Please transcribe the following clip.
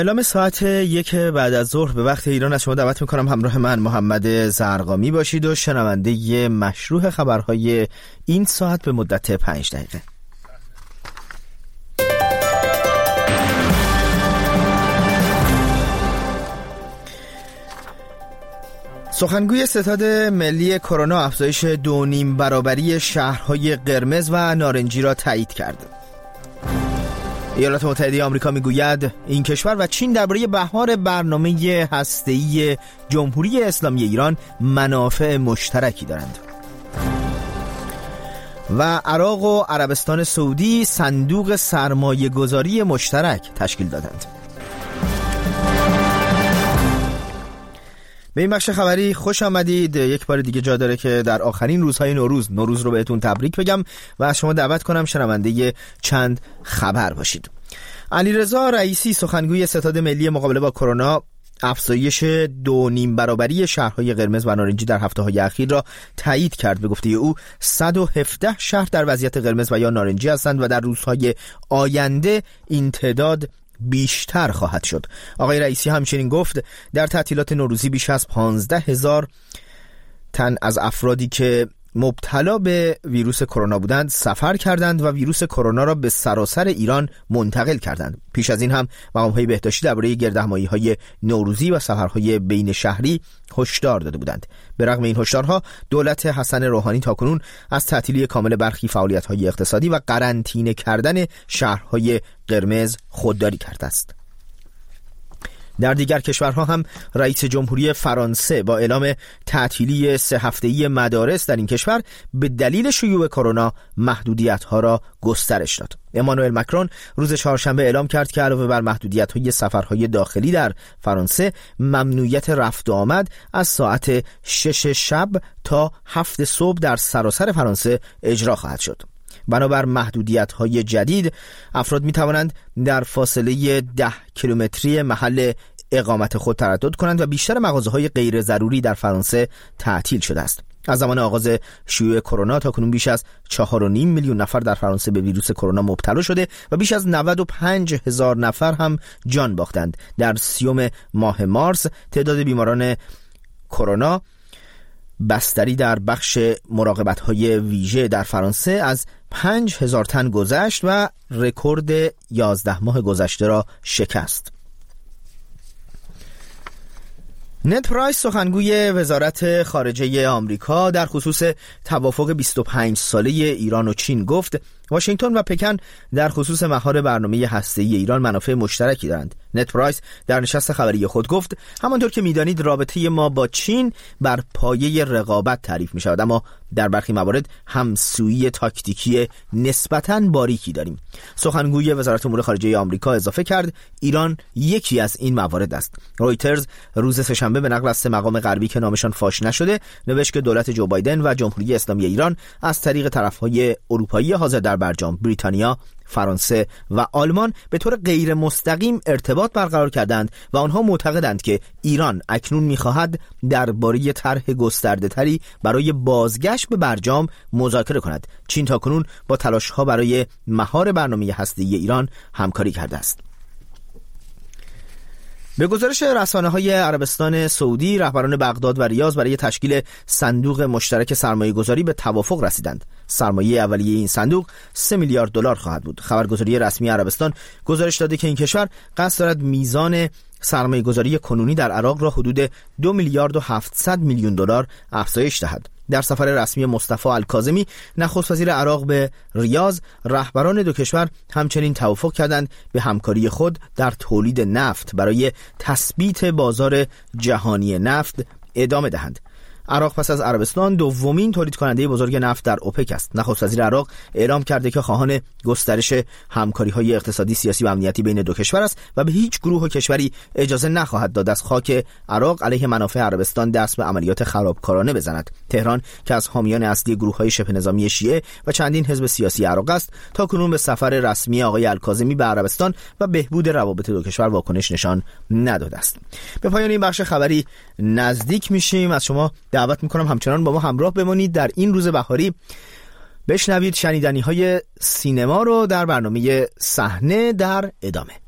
اعلام ساعت 1 بعد از ظهر به وقت ایران از شما دعوت میکنم همراه من محمد زرقامی باشید و شنونده مشروح خبرهای این ساعت به مدت 5 دقیقه. سخنگوی ستاد ملی کرونا افزایش 2.5 برابری شهرهای قرمز و نارنجی را تایید کرد. ایالات متحده آمریکا میگوید این کشور و چین درباره بهار برنامه هسته‌ای جمهوری اسلامی ایران منافع مشترکی دارند. و عراق و عربستان سعودی صندوق سرمایه گذاری مشترک تشکیل دادند. به این بخش خبری خوش آمدید. یک بار دیگه جا داره که در آخرین روزهای نوروز رو بهتون تبریک بگم و از شما دعوت کنم شنونده چند خبر باشید. علیرضا رئیسی سخنگوی ستاد ملی مقابله با کرونا افزایش 2.5 برابری شهرهای قرمز و نارنجی در هفته‌های اخیر را تایید کرد. به گفته او 117 شهر در وضعیت قرمز و یا نارنجی هستند و در روزهای آینده این تعداد بیشتر خواهد شد. آقای رئیسی همچنین گفت در تعطیلات نوروزی بیش از 15,000 تن از افرادی که مبتلا به ویروس کرونا بودند سفر کردند و ویروس کرونا را به سراسر ایران منتقل کردند. پیش از این هم مقام‌های بهداشتی درباره گردهمایی‌های نوروزی و سفرهای بین شهری هشدار داده بودند. به رغم این هشدارها دولت حسن روحانی تاکنون از تعطیلی کامل برخی فعالیت‌های اقتصادی و قرنطینه کردن شهرهای قرمز خودداری کرده است. در دیگر کشورها هم رئیس جمهوری فرانسه با اعلام تعطیلی 3 هفته‌ای مدارس در این کشور به دلیل شیوع کرونا محدودیت‌ها را گسترش داد. امانوئل مکرون روز چهارشنبه اعلام کرد که علاوه بر محدودیت‌های سفرهای داخلی در فرانسه، ممنوعیت رفت و آمد از ساعت 6 شب تا 7 صبح در سراسر فرانسه اجرا خواهد شد. بنابر محدودیت‌های جدید افراد می‌توانند در فاصله 10 کیلومتری محل اقامت خود تردد کنند و بیشتر مغازه‌های غیر ضروری در فرانسه تعطیل شده است. از زمان آغاز شیوع کرونا تاکنون بیش از 4.5 میلیون نفر در فرانسه به ویروس کرونا مبتلا شده و بیش از 95,000 نفر هم جان باختند. در 30 ماه مارس تعداد بیماران کرونا بستری در بخش مراقبت‌های ویژه در فرانسه از 5,000 تن گذشت و رکورد 11 ماه گذشته را شکست. نت پرایس سخنگوی وزارت خارجه آمریکا در خصوص توافق 25 ساله ایران و چین گفت واشنگتن و پکن در خصوص مهار برنامه هسته‌ای ایران منافع مشترکی دارند. نت پرایس در نشست خبری خود گفت همانطور که می‌دانید رابطه ما با چین بر پایه رقابت تعریف می‌شود، اما در برخی موارد همسویی تاکتیکی نسبتاً باریکی داریم. سخنگوی وزارت امور خارجه آمریکا اضافه کرد ایران یکی از این موارد است. رویترز روز سه‌شنبه به نقل از 3 مقام غربی که نامشان فاش نشده نوشت که دولت جو بایدن و جمهوری اسلامی ایران از طریق طرف‌های اروپایی حاضر در برجام بریتانیا، فرانسه و آلمان به طور غیر مستقیم ارتباط برقرار کردند و آنها معتقدند که ایران اکنون می‌خواهد درباره طرح گسترده‌تری برای بازگشت به برجام مذاکره کند. چین تاکنون با تلاش‌ها برای مهار برنامه هسته‌ای ایران همکاری کرده است. به گزارش رسانه‌های عربستان سعودی، رهبران بغداد و ریاض برای تشکیل صندوق مشترک سرمایه‌گذاری به توافق رسیدند. سرمایه اولیه این صندوق 3 میلیارد دلار خواهد بود. خبرگزاری رسمی عربستان گزارش داده که این کشور قصد دارد میزان سرمایه‌گذاری کنونی در عراق را حدود 2 میلیارد و 700 میلیون دلار افزایش دهد. در سفر رسمی مصطفی الکاظمی نخست وزیر عراق به ریاض، رهبران دو کشور همچنین توافق کردند به همکاری خود در تولید نفت برای تثبیت بازار جهانی نفت ادامه دهند. عراق پس از عربستان دومین تولید کننده بزرگ نفت در اوپک است. نخست وزیر عراق اعلام کرده که خواهان گسترش همکاری‌های اقتصادی، سیاسی و امنیتی بین دو کشور است و به هیچ گروه و کشوری اجازه نخواهد داد از خاک عراق علیه منافع عربستان دست به عملیات خرابکارانه بزند. تهران که از حامیان اصلی گروه‌های شبه نظامی شیعه و چندین حزب سیاسی عراق است، تاکنون به سفر رسمی آقای الکاظمی به عربستان و بهبود روابط دو کشور واکنش نشان نداده است. به پایان این بخش خبری نزدیک میشیم. از شما دعوت میکنم همچنان با ما همراه بمانید. در این روز بهاری بشنوید شنیدنی‌های سینما رو در برنامه صحنه در ادامه.